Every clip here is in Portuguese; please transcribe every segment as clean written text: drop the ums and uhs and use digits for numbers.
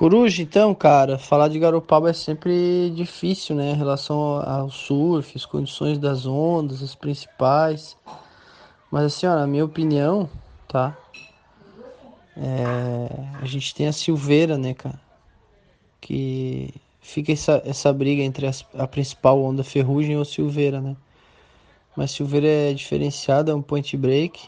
Coruja, então, cara, falar de Garopaba é sempre difícil, né? Em relação ao surf, as condições das ondas, as principais. Mas assim, ó, na minha opinião, tá? A gente tem a Silveira, né, cara? Que fica essa briga entre a principal onda Ferrugem ou Silveira, né? Mas Silveira é diferenciada, é um point break.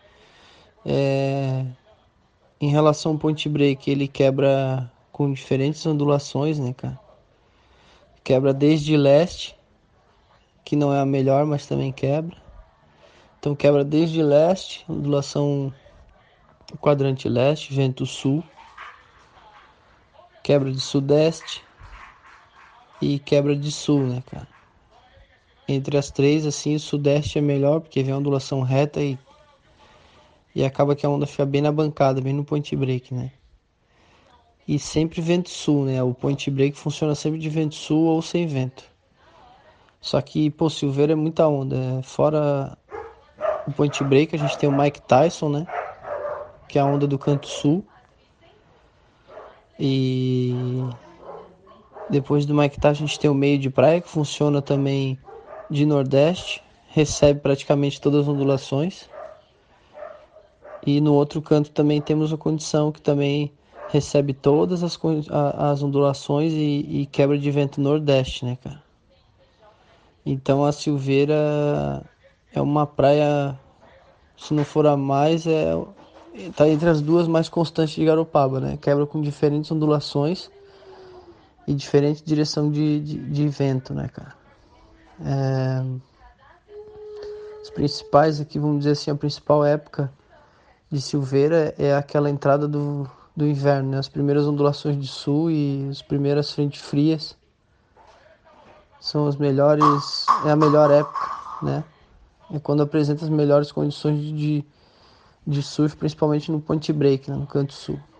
Em relação ao point break, ele quebra com diferentes ondulações, né, cara? Quebra desde leste, que não é a melhor, mas também quebra. Então quebra desde leste, ondulação quadrante leste, vento sul, quebra de sudeste e quebra de sul, né, cara? Entre as três, assim, o sudeste é melhor, porque vem a ondulação reta e acaba que a onda fica bem na bancada, bem no point break, né? E sempre vento sul, né? O point break funciona sempre de vento sul ou sem vento. Só que, pô, Silveira é muita onda. Fora o point break, a gente tem o Mike Tyson, né? Que é a onda do canto sul. E depois do Mike Tyson, a gente tem o meio de praia, que funciona também de nordeste. Recebe praticamente todas as ondulações. E no outro canto também temos a condição que também recebe todas as ondulações e quebra de vento nordeste, né, cara? Então a Silveira é uma praia, se não for a mais, tá entre as duas mais constantes de Garopaba, né? Quebra com diferentes ondulações e diferente direção de vento, né, cara? Os principais aqui, vamos dizer assim, a principal época de Silveira é aquela entrada do inverno, né? As primeiras ondulações de sul e as primeiras frentes frias são as melhores, é a melhor época, né? É quando apresenta as melhores condições de surf, principalmente no point break, né? No canto sul.